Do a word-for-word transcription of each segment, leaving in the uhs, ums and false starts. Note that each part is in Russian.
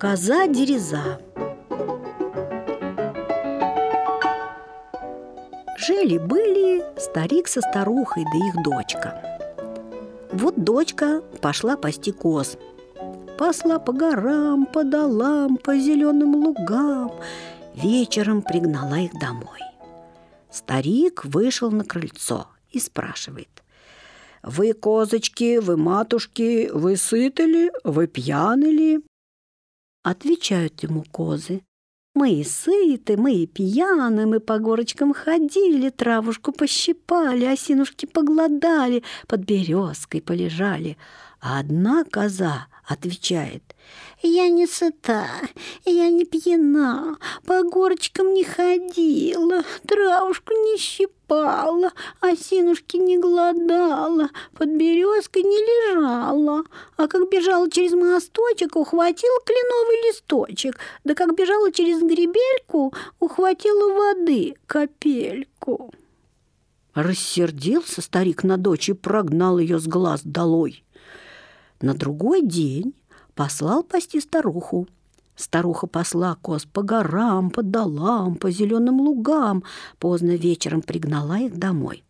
Коза-дереза. Жили-были старик со старухой, да их дочка. Вот дочка пошла пасти коз. Пасла по горам, по долам, по зеленым лугам. Вечером пригнала их домой. Старик вышел на крыльцо и спрашивает: «Вы, козочки, вы, матушки, вы сыты ли, вы пьяны ли?» Отвечают ему козы: «Мы и сыты, мы и пьяны, мы по горочкам ходили, травушку пощипали, осинушки поглодали, под березкой полежали». А одна коза отвечает: «Я не сыта, я не пьяна, по горочкам не ходила, травушку не щипала, осинушки не глодала, под березкой не лежала, а как бежала через мосточек, ухватила кленовый листочек, да как бежала через гребельку, ухватила воды капельку». Рассердился старик на дочь и прогнал ее с глаз долой. На другой день послал пасти старуху. Старуха пасла коз по горам, по долам, по зеленым лугам. Поздно вечером пригнала их домой.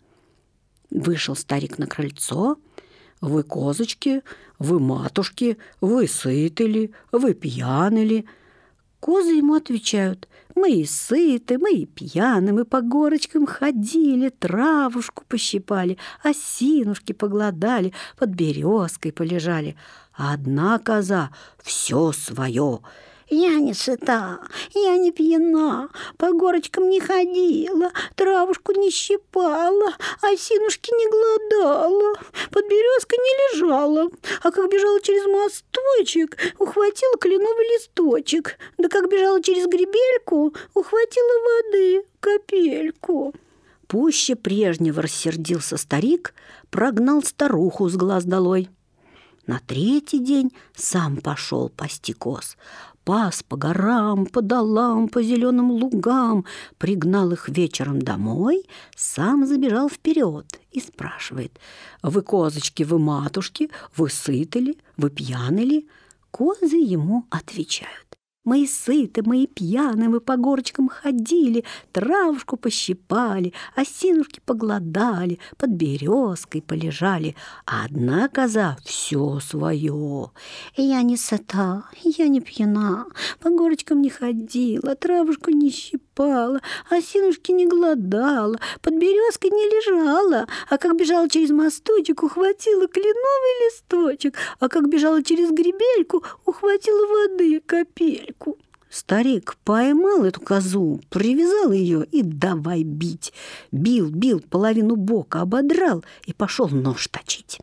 Вышел старик на крыльцо. «Вы, козочки, вы, матушки, вы сыты ли, вы пьяны ли?» Козы ему отвечают: «Мы и сыты, мы и пьяны, мы по горочкам ходили, травушку пощипали, осинушки поглодали, под березкой полежали». А одна коза все свое: «Я не сыта, я не пьяна, по горочкам не ходила, травушку не щипала, осинушки не глодала, под березкой не лежала, а как бежала через мосточек, ухватила кленовый листочек, да как бежала через гребельку, ухватила воды капельку». Пуще прежнего рассердился старик, прогнал старуху с глаз долой. На третий день сам пошел пасти коз. Пас по горам, по долам, по зеленым лугам, пригнал их вечером домой, сам забежал вперед и спрашивает: «Вы, козочки, вы, матушки, вы сыты ли, вы пьяны ли?» Козы ему отвечают: «Мы и сыты, мы и пьяны, мы по горочкам ходили, травушку пощипали, осинушки поглодали, под березкой полежали». А одна коза все свое: «Я не сыта, я не пьяна, по горочкам не ходила, травушку не щипала, осинушки не глодала, под березкой не лежала, а как бежала через мосточек, ухватила кленовый листочек, а как бежала через гребельку, ухватила воды капельку». Старик поймал эту козу, привязал ее и давай бить. Бил, бил, половину бока ободрал и пошел нож точить.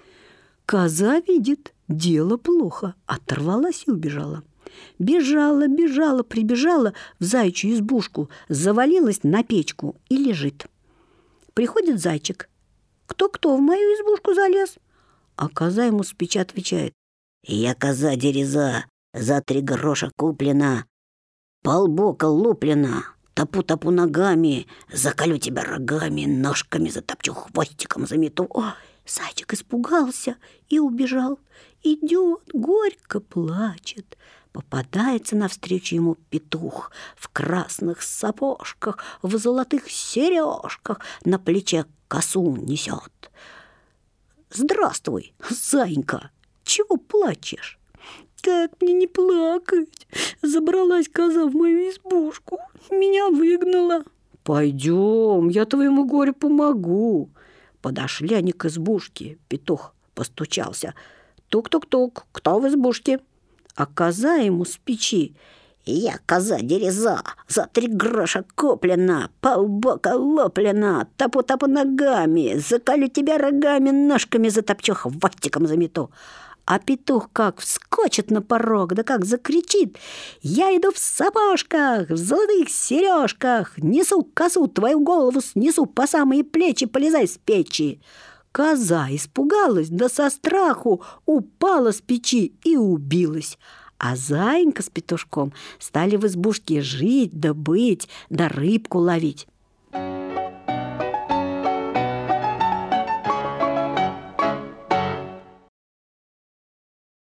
Коза видит, дело плохо, оторвалась и убежала. Бежала, бежала, прибежала в заячью избушку, завалилась на печку и лежит. Приходит зайчик: «Кто-кто в мою избушку залез?» А коза ему с печи отвечает: «Я коза-дереза, за три гроша куплена, полбока луплена, топу-топу ногами, заколю тебя рогами, ножками затопчу, хвостиком замету». О, зайчик испугался и убежал. Идет, горько плачет. Попадается навстречу ему петух в красных сапожках, в золотых сережках, на плече косу несет. «Здравствуй, зайка, чего плачешь?» «Как мне не плакать? Забралась коза в мою избушку, меня выгнала». «Пойдем, я твоему горю помогу». Подошли они к избушке. Петух постучался. «Тук-тук-тук, кто в избушке?» А коза ему с печи: «Я коза-дереза, за три гроша куплена, полбока лоплена, топу-топу ногами, заколю тебя рогами, ножками затопчу, хвостиком замету». А петух как вскочит на порог, да как закричит: «Я иду в сапожках, в золотых сережках, несу косу, твою голову снесу по самые плечи, полезай с печи». Коза испугалась, да со страху упала с печи и убилась. А зайка с петушком стали в избушке жить да быть, да рыбку ловить.